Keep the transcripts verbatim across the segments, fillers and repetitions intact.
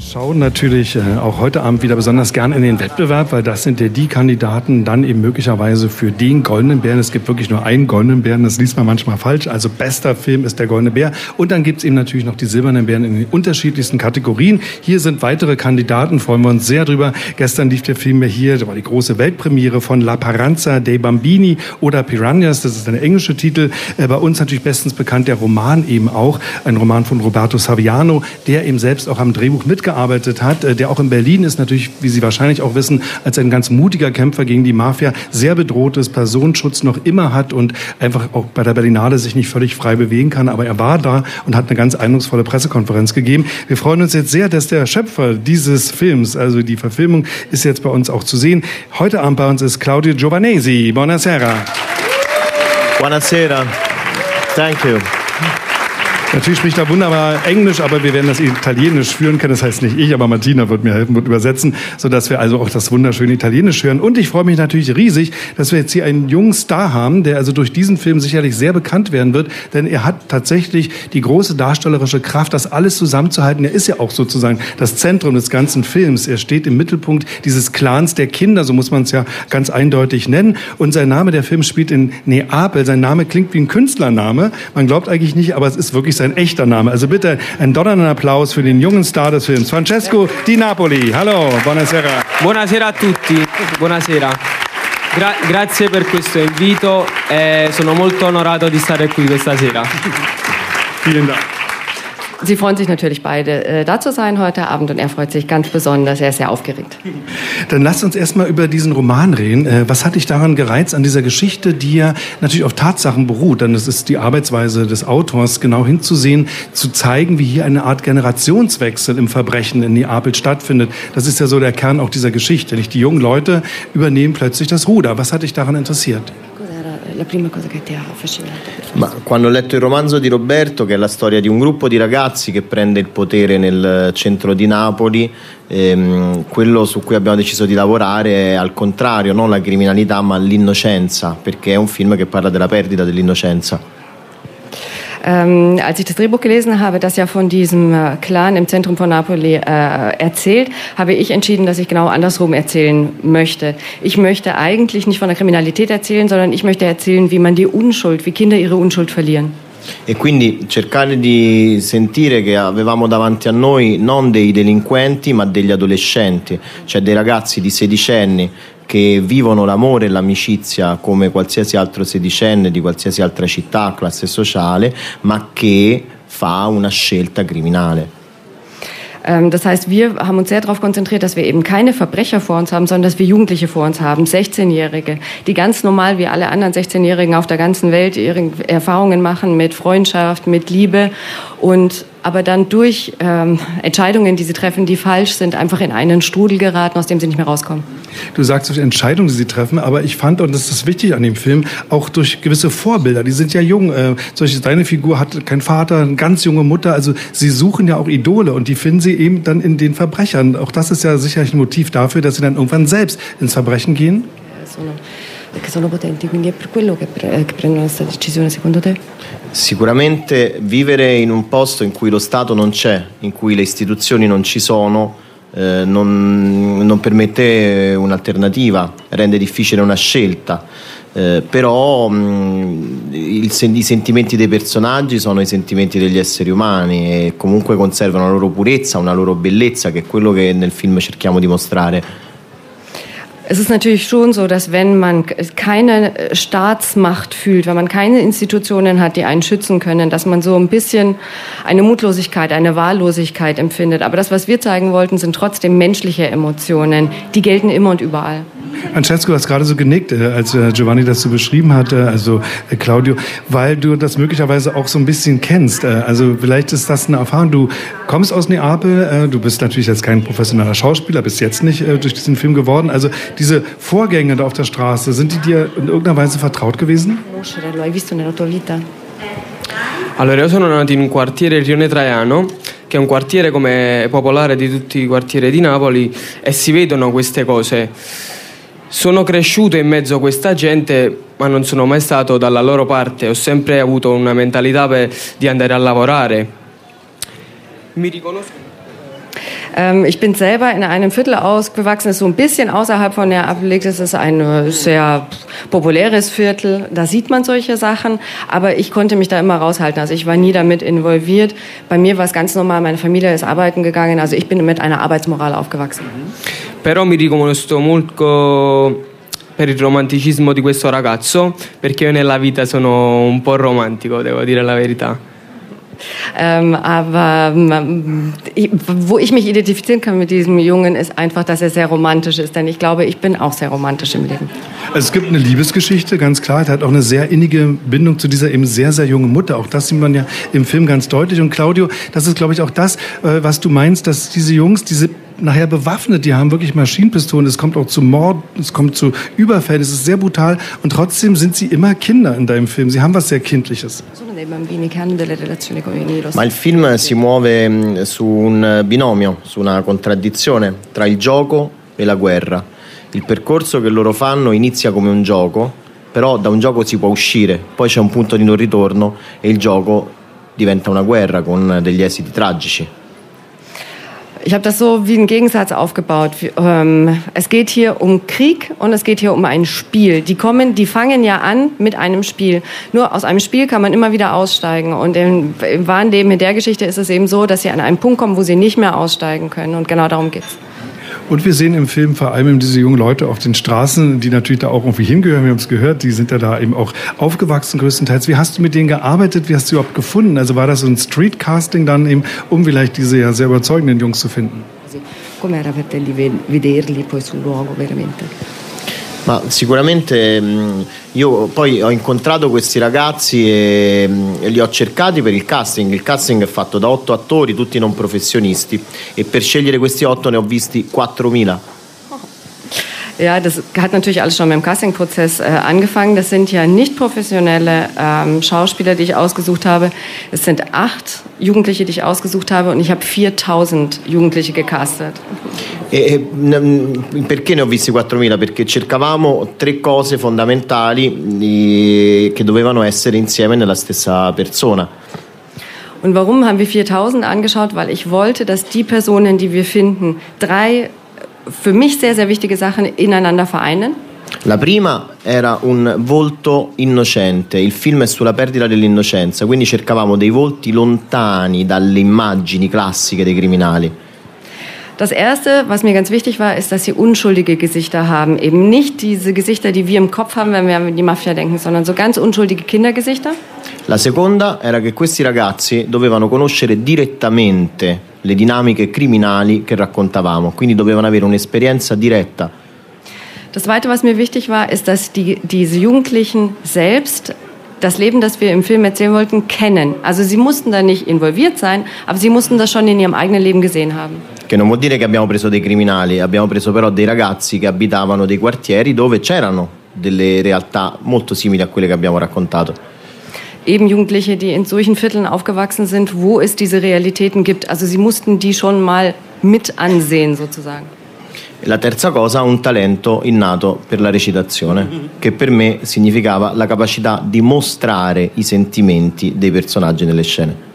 Schauen natürlich äh, auch heute Abend wieder besonders gern in den Wettbewerb, weil das sind ja die Kandidaten dann eben möglicherweise für den Goldenen Bären. Es gibt wirklich nur einen Goldenen Bären, das liest man manchmal falsch. Also bester Film ist der Goldene Bär. Und dann gibt es eben natürlich noch die Silbernen Bären in den unterschiedlichsten Kategorien. Hier sind weitere Kandidaten, freuen wir uns sehr drüber. Gestern lief der Film ja hier, da war die große Weltpremiere von La Paranza dei Bambini oder Piranhas, das ist der englische Titel. Äh, bei uns natürlich bestens bekannt der Roman eben auch, ein Roman von Roberto Saviano, der eben selbst auch am Drehbuch mitgearbeitet hat, der auch in Berlin ist, natürlich, wie Sie wahrscheinlich auch wissen, als ein ganz mutiger Kämpfer gegen die Mafia, sehr bedroht ist, Personenschutz noch immer hat und einfach auch bei der Berlinale sich nicht völlig frei bewegen kann. Aber er war da und hat eine ganz eindrucksvolle Pressekonferenz gegeben. Wir freuen uns jetzt sehr, dass der Schöpfer dieses Films, also die Verfilmung, ist jetzt bei uns auch zu sehen. Heute Abend bei uns ist Claudio Giovanesi. Buonasera. Buonasera. Thank you. Natürlich spricht er wunderbar Englisch, aber wir werden das Italienisch führen können. Das heißt nicht ich, aber Martina wird mir helfen, wird übersetzen, sodass wir also auch das wunderschöne Italienisch hören. Und ich freue mich natürlich riesig, dass wir jetzt hier einen jungen Star haben, der also durch diesen Film sicherlich sehr bekannt werden wird, denn er hat tatsächlich die große darstellerische Kraft, das alles zusammenzuhalten. Er ist ja auch sozusagen das Zentrum des ganzen Films. Er steht im Mittelpunkt dieses Clans der Kinder, so muss man es ja ganz eindeutig nennen. Und sein Name, der Film spielt in Neapel. Sein Name klingt wie ein Künstlername. Man glaubt eigentlich nicht, aber es ist wirklich sein echter Name. Also bitte einen donnernden Applaus für den jungen Star des Films, Francesco Di Napoli. Hallo, buonasera. Buonasera a tutti, buonasera. Gra- grazie per questo invito, e sono molto onorato di stare qui questa sera. Vielen Dank. Sie freuen sich natürlich beide, äh, da zu sein heute Abend und er freut sich ganz besonders, er ist sehr aufgeregt. Dann lasst uns erstmal über diesen Roman reden. Äh, was hat dich daran gereizt, an dieser Geschichte, die ja natürlich auf Tatsachen beruht? Denn es ist die Arbeitsweise des Autors, genau hinzusehen, zu zeigen, wie hier eine Art Generationswechsel im Verbrechen in Neapel stattfindet. Das ist ja so der Kern auch dieser Geschichte. Nicht? Die jungen Leute übernehmen plötzlich das Ruder. Was hat dich daran interessiert? La prima cosa che ti ha affascinato? Ma quando ho letto il romanzo di Roberto, che è la storia di un gruppo di ragazzi che prende il potere nel centro di Napoli, ehm, quello su cui abbiamo deciso di lavorare è al contrario, non la criminalità ma l'innocenza, perché è un film che parla della perdita dell'innocenza. Ähm, als ich das Drehbuch gelesen habe, das ja von diesem äh, Clan im Zentrum von Napoli äh, erzählt, habe ich entschieden, dass ich genau andersrum erzählen möchte. Ich möchte eigentlich nicht von der Kriminalität erzählen, sondern ich möchte erzählen, wie man die Unschuld, wie Kinder ihre Unschuld verlieren. E quindi cercare di sentire che avevamo davanti a noi non dei delinquenti ma degli adolescenti, cioè dei ragazzi di sedicenni che vivono l'amore e l'amicizia come qualsiasi altro sedicenne di qualsiasi altra città, classe sociale, ma che fa una scelta criminale. Das heißt, wir haben uns sehr darauf konzentriert, dass wir eben keine Verbrecher vor uns haben, sondern dass wir Jugendliche vor uns haben, sechzehnjährige, die ganz normal wie alle anderen sechzehnjährigen auf der ganzen Welt ihre Erfahrungen machen mit Freundschaft, mit Liebe und aber dann durch ähm, Entscheidungen, die sie treffen, die falsch sind, einfach in einen Strudel geraten, aus dem sie nicht mehr rauskommen. Du sagst durch Entscheidungen, die sie treffen, aber ich fand, und das ist wichtig an dem Film, auch durch gewisse Vorbilder. Die sind ja jung. Äh, solche, deine Figur hat keinen Vater, eine ganz junge Mutter. Also sie suchen ja auch Idole und die finden sie eben dann in den Verbrechern. Auch das ist ja sicherlich ein Motiv dafür, dass sie dann irgendwann selbst ins Verbrechen gehen. Che sono potenti, quindi è per quello che, pre- che prendono questa decisione, secondo te? Sicuramente vivere in un posto in cui lo Stato non c'è, in cui le istituzioni non ci sono, eh, non, non permette un'alternativa, rende difficile una scelta. Eh, però mh, il, i sentimenti dei personaggi sono i sentimenti degli esseri umani e comunque conservano la loro purezza, una loro bellezza, che è quello che nel film cerchiamo di mostrare. Es ist natürlich schon so, dass wenn man keine Staatsmacht fühlt, wenn man keine Institutionen hat, die einen schützen können, dass man so ein bisschen eine Mutlosigkeit, eine Wahllosigkeit empfindet. Aber das, was wir zeigen wollten, sind trotzdem menschliche Emotionen. Die gelten immer und überall. Francesco, du hast gerade so genickt, als Giovanni das so beschrieben hatte, also Claudio, weil du das möglicherweise auch so ein bisschen kennst. Also vielleicht ist das eine Erfahrung. Du kommst aus Neapel, du bist natürlich jetzt kein professioneller Schauspieler, bist jetzt nicht durch diesen Film geworden. Also diese Vorgänge da auf der Straße, sind die dir in irgendeiner Weise vertraut gewesen? Lo hai visto nella tua vita? Allora, io sono nato in un quartiere, Rione Traiano, che è un quartiere come popolare di tutti i quartieri di Napoli, e si vedono queste cose. Sono cresciuto in mezzo a questa gente, ma non sono mai stato dalla loro parte. Ho sempre avuto una mentalità per, di andare a lavorare. Mi riconosco. Ähm, ich bin selber in einem Viertel aufgewachsen, das ist so ein bisschen außerhalb von Neapel. Das ist ein sehr populäres Viertel, da sieht man solche Sachen, aber ich konnte mich da immer raushalten. Also ich war nie damit involviert. Bei mir war es ganz normal, meine Familie ist arbeiten gegangen, also ich bin mit einer Arbeitsmoral aufgewachsen. Però mi riconosco molto per il romanticismo di questo ragazzo, perché io nella vita sono un po' romantico, devo dire la verità. Ähm, aber ich, wo ich mich identifizieren kann mit diesem Jungen, ist einfach, dass er sehr romantisch ist. Denn ich glaube, ich bin auch sehr romantisch im Leben. Also es gibt eine Liebesgeschichte, ganz klar. Er hat auch eine sehr innige Bindung zu dieser eben sehr, sehr jungen Mutter. Auch das sieht man ja im Film ganz deutlich. Und Claudio, das ist, glaube ich, auch das, was du meinst, dass diese Jungs, diese nachher bewaffnet, die haben wirklich Maschinenpistolen, es kommt auch zu Mord, es kommt zu Überfällen, es ist sehr brutal und trotzdem sind sie immer Kinder in deinem Film. Sie haben was sehr Kindliches. Ma il film si muove su un binomio, su una contraddizione tra il gioco e la guerra. Il percorso che loro fanno inizia come un gioco, però da un gioco si può uscire, poi c'è un punto di non ritorno e il gioco diventa una guerra con degli esiti tragici. Ich habe das so wie einen Gegensatz aufgebaut. Es geht hier um Krieg und es geht hier um ein Spiel. Die kommen, die fangen ja an mit einem Spiel. Nur aus einem Spiel kann man immer wieder aussteigen. Und im, im wahren Leben, in der Geschichte ist es eben so, dass sie an einen Punkt kommen, wo sie nicht mehr aussteigen können. Und genau darum geht's. Und wir sehen im Film vor allem diese jungen Leute auf den Straßen, die natürlich da auch irgendwie hingehören. Wir haben es gehört, die sind ja da eben auch aufgewachsen größtenteils. Wie hast du mit denen gearbeitet? Wie hast du sie überhaupt gefunden? Also war das so ein Street-Casting dann eben, um vielleicht diese ja sehr überzeugenden Jungs zu finden? Come era per te vederli poi sul luogo veramente? Ma sicuramente io poi ho incontrato questi ragazzi e li ho cercati per il casting. Il casting è fatto da otto attori, tutti non professionisti, e per scegliere questi otto ne ho visti quattromila. Ja, das hat natürlich alles schon beim Castingprozess äh, angefangen. Das sind ja nicht professionelle ähm, Schauspieler, die ich ausgesucht habe. Es sind acht Jugendliche, die ich ausgesucht habe, und ich habe viertausend Jugendliche gecastet. E, perché ne ho visti quattromila? Perché cercavamo tre cose fondamentali di, che dovevano essere insieme nella stessa persona. Und warum haben wir viertausend angeschaut? Weil ich wollte, dass die Personen, die wir finden, drei für mich sehr, sehr wichtige Sachen ineinander vereinen. La prima era un volto innocente, il film è sulla perdita dell'innocenza, quindi cercavamo dei volti lontani dalle immagini classiche dei criminali. Das Erste, was mir ganz wichtig war, ist, dass sie unschuldige Gesichter haben. Eben nicht diese Gesichter, die wir im Kopf haben, wenn wir an die Mafia denken, sondern so ganz unschuldige Kindergesichter. La seconda era che questi ragazzi dovevano conoscere direttamente le dinamiche criminali che raccontavamo, quindi dovevano avere un'esperienza diretta. Das Zweite, was mir wichtig war, ist, dass die, diese Jugendlichen selbst das Leben, das wir im Film erzählen wollten, kennen. Also sie mussten da nicht involviert sein, aber sie mussten das schon in ihrem eigenen Leben gesehen haben. Che non vuol dire che abbiamo preso dei criminali, abbiamo preso però dei ragazzi che abitavano dei quartieri dove c'erano delle realtà molto simili a quelle che abbiamo raccontato. Eben Jugendliche, die in solchen Vierteln aufgewachsen sind, wo es diese Realitäten gibt. Also sie mussten die schon mal mit ansehen, sozusagen. La terza cosa, un talento innato per la recitazione, che per me significava la capacità di mostrare i sentimenti dei personaggi nelle scene.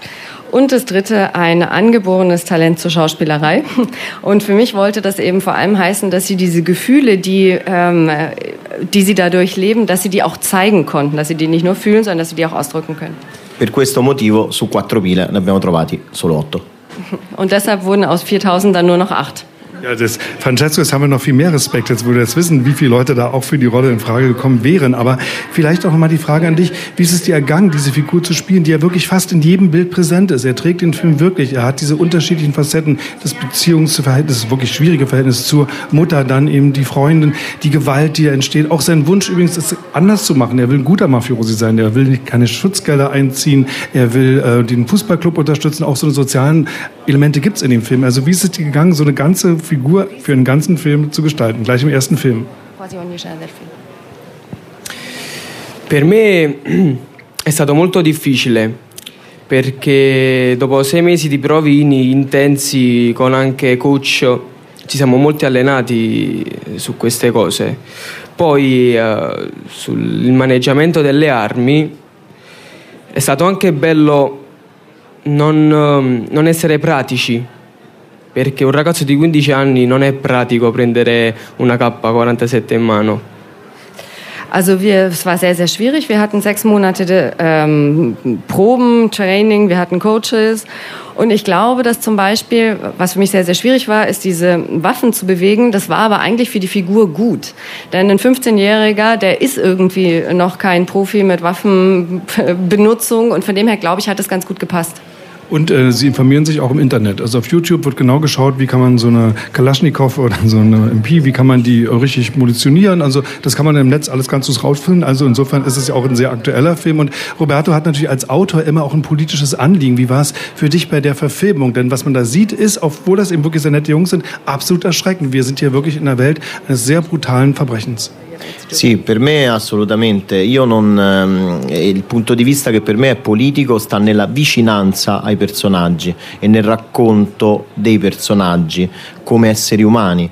Und das Dritte, ein angeborenes Talent zur Schauspielerei. Und für mich wollte das eben vor allem heißen, dass sie diese Gefühle, die, ähm, die sie dadurch leben, dass sie die auch zeigen konnten, dass sie die nicht nur fühlen, sondern dass sie die auch ausdrücken können. Per questo motivo su quattromila ne abbiamo trovati solo otto. Und deshalb wurden aus viertausend dann nur noch acht. Ja, das, Francesco, jetzt haben wir noch viel mehr Respekt, jetzt wo wir jetzt wissen, wie viele Leute da auch für die Rolle in Frage gekommen wären. Aber vielleicht auch mal die Frage an dich, wie ist es dir ergangen, diese Figur zu spielen, die ja wirklich fast in jedem Bild präsent ist. Er trägt den Film wirklich, er hat diese unterschiedlichen Facetten, das Beziehungsverhältnis, das wirklich schwierige Verhältnis zur Mutter, dann eben die Freundin, die Gewalt, die entsteht. Auch sein Wunsch übrigens ist anders zu machen. Er will ein guter Mafiosi sein, er will keine Schutzgelder einziehen, er will äh, den Fußballclub unterstützen. Auch so eine sozialen Elemente gibt es in dem Film. Also wie ist es dir gegangen, so eine ganze Figur für einen ganzen Film zu gestalten, gleich im ersten Film? Per me è stato molto difficile, perché dopo sei mesi di provini intensi con anche coach ci siamo molti allenati su queste cose. Poi eh, sul maneggiamento delle armi è stato anche bello non, non essere pratici, perché un ragazzo di quindici anni non è pratico prendere una K quarantasette in mano. Also wir, es war sehr, sehr schwierig. Wir hatten sechs Monate ähm, Proben, Training, wir hatten Coaches. Und ich glaube, dass zum Beispiel, was für mich sehr, sehr schwierig war, ist diese Waffen zu bewegen. Das war aber eigentlich für die Figur gut. Denn ein fünfzehnjähriger, der ist irgendwie noch kein Profi mit Waffenbenutzung. Und von dem her, glaube ich, hat es ganz gut gepasst. Und äh, Sie informieren sich auch im Internet. Also auf YouTube wird genau geschaut, wie kann man so eine Kalaschnikow oder so eine M P, wie kann man die richtig munitionieren. Also das kann man im Netz alles ganz gut rausfinden. Also insofern ist es ja auch ein sehr aktueller Film. Und Roberto hat natürlich als Autor immer auch ein politisches Anliegen. Wie war es für dich bei der Verfilmung? Denn was man da sieht, ist, obwohl das eben wirklich sehr nette Jungs sind, absolut erschreckend. Wir sind hier wirklich in der Welt eines sehr brutalen Verbrechens. Sì, per me assolutamente. Io non, ehm, il punto di vista che per me è politico sta nella vicinanza ai personaggi e nel racconto dei personaggi come esseri umani.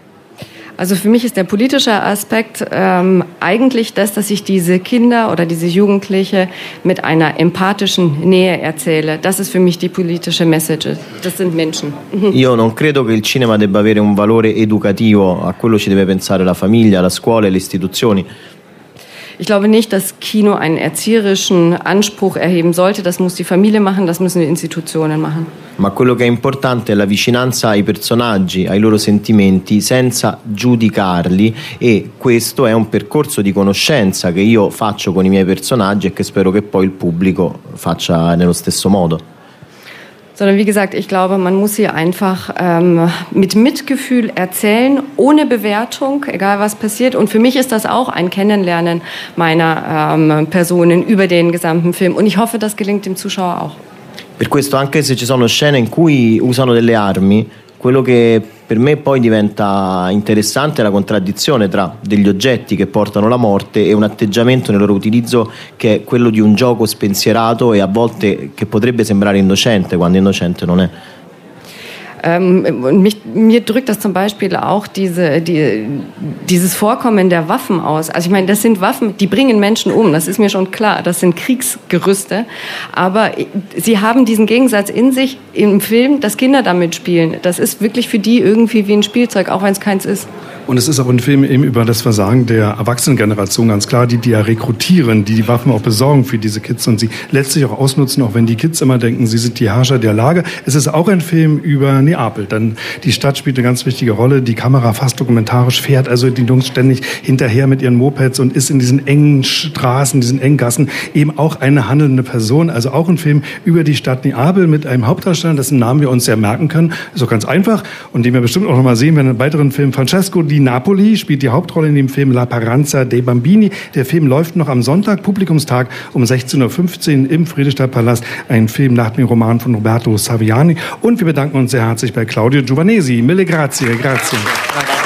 Also für mich ist der politische Aspekt ähm, eigentlich das, dass ich diese Kinder oder diese Jugendliche mit einer empathischen Nähe erzähle. Das ist für mich die politische Message. Das sind Menschen. Io non credo che il cinema debba avere un valore educativo, a quello ci deve pensare la famiglia, la scuola e le istituzioni. Ich glaube nicht, dass Kino einen erzieherischen Anspruch erheben sollte. Das muss die Familie machen, das müssen die Institutionen machen. Ma quello che è importante è la vicinanza ai personaggi, ai loro sentimenti, senza giudicarli, e questo è un percorso di conoscenza che io faccio con i miei personaggi e che spero che poi il pubblico faccia nello stesso modo. Sondern wie gesagt, ich glaube, man muss sie einfach ähm, mit Mitgefühl erzählen, ohne Bewertung, egal was passiert. Und für mich ist das auch ein Kennenlernen meiner ähm, Personen über den gesamten Film. Und ich hoffe, das gelingt dem Zuschauer auch. Per questo, anche se ci sono scene in cui usano delle armi, quello che per me poi diventa interessante è la contraddizione tra degli oggetti che portano la morte e un atteggiamento nel loro utilizzo che è quello di un gioco spensierato e a volte che potrebbe sembrare innocente quando innocente non è. Ähm, und mich, mir drückt das zum Beispiel auch diese, die, dieses Vorkommen der Waffen aus. Also ich meine, das sind Waffen, die bringen Menschen um, das ist mir schon klar, das sind Kriegsgerüste, aber sie haben diesen Gegensatz in sich im Film, dass Kinder damit spielen. Das ist wirklich für die irgendwie wie ein Spielzeug, auch wenn es keins ist. Und es ist auch ein Film eben über das Versagen der Erwachsenengeneration, ganz klar, die die ja rekrutieren, die die Waffen auch besorgen für diese Kids und sie letztlich auch ausnutzen, auch wenn die Kids immer denken, sie sind die Herrscher der Lage. Es ist auch ein Film über Neapel, denn die Stadt spielt eine ganz wichtige Rolle, die Kamera fast dokumentarisch fährt, also die Jungs ständig hinterher mit ihren Mopeds und ist in diesen engen Straßen, diesen engen Gassen eben auch eine handelnde Person, also auch ein Film über die Stadt Neapel mit einem Hauptdarsteller, dessen Namen wir uns sehr merken können, ist auch ganz einfach und den wir bestimmt auch noch mal sehen, wenn in einem weiteren Film Francesco Di Napoli spielt die Hauptrolle in dem Film La Paranza dei Bambini. Der Film läuft noch am Sonntag, Publikumstag um sechzehn Uhr fünfzehn im Friedrichstadtpalast. Ein Film nach dem Roman von Roberto Saviani. Und wir bedanken uns sehr herzlich bei Claudio Giovanesi. Mille grazie, grazie.